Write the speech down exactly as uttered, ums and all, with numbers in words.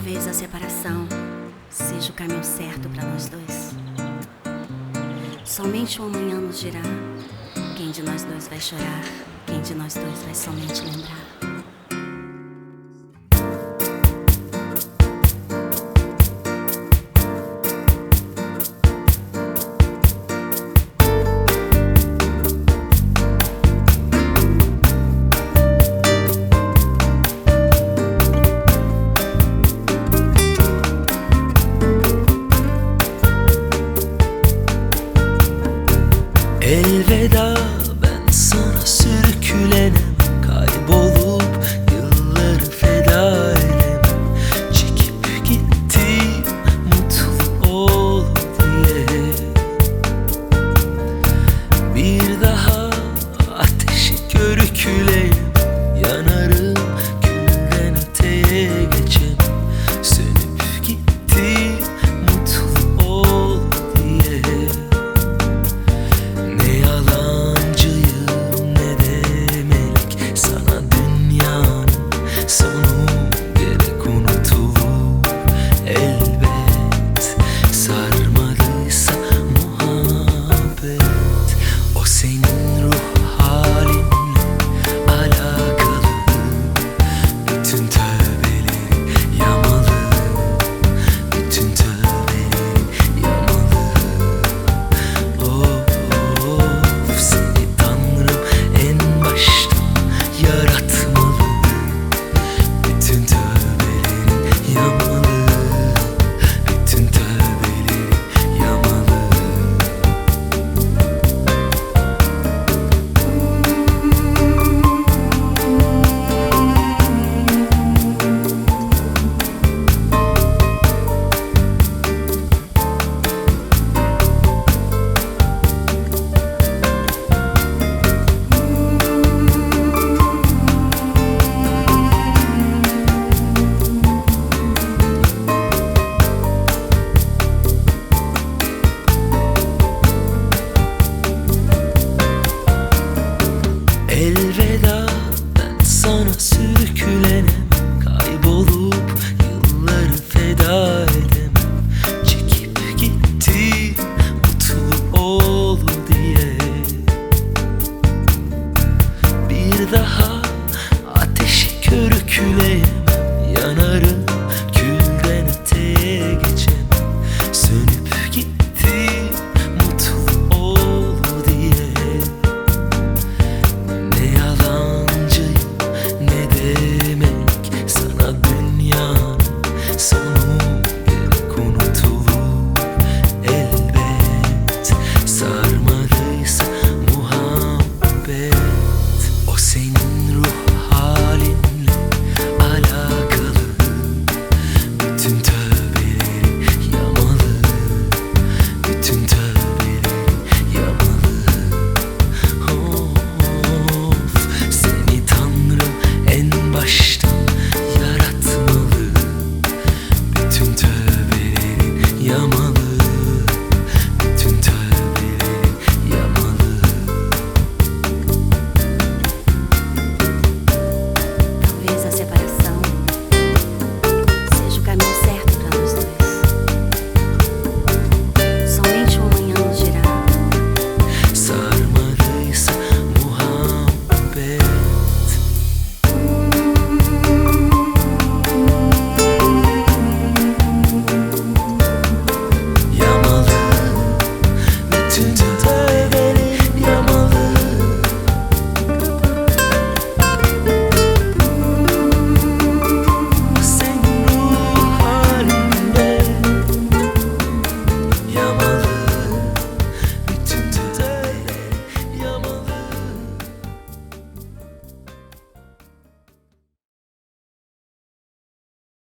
talvez a separação seja o caminho certo para nós dois. Somente o amanhã nos dirá quem de nós dois vai chorar, quem de nós dois vai somente lembrar. Elveda, ben sana sürüklenemem, kaybolup yılları feda edemem. Çekip gitti mutlu ol diye. Bir daha ateşi körükleyemem, yanarım külden öteye geçemem. Sönüp gitti mutlu ol diye. Ne yalancıyım ne de melek, sana dünyanın sonu gerek unutulur elbet. Sarmadıysa muhabbet, o senin ruh halinle alakalı. Bütün tövbeleri yamalı, bütün tövbeleri yamalı. Oh, of, seni Tanrım en baştan yaratmalı. Bütün tövbelerin yamalı, bütün tövbelerin yamalı. Elveda, ben sana sürüklenemem, kaybolup yılları feda edemem. Çekip gitti mutlu ol diye. Bir daha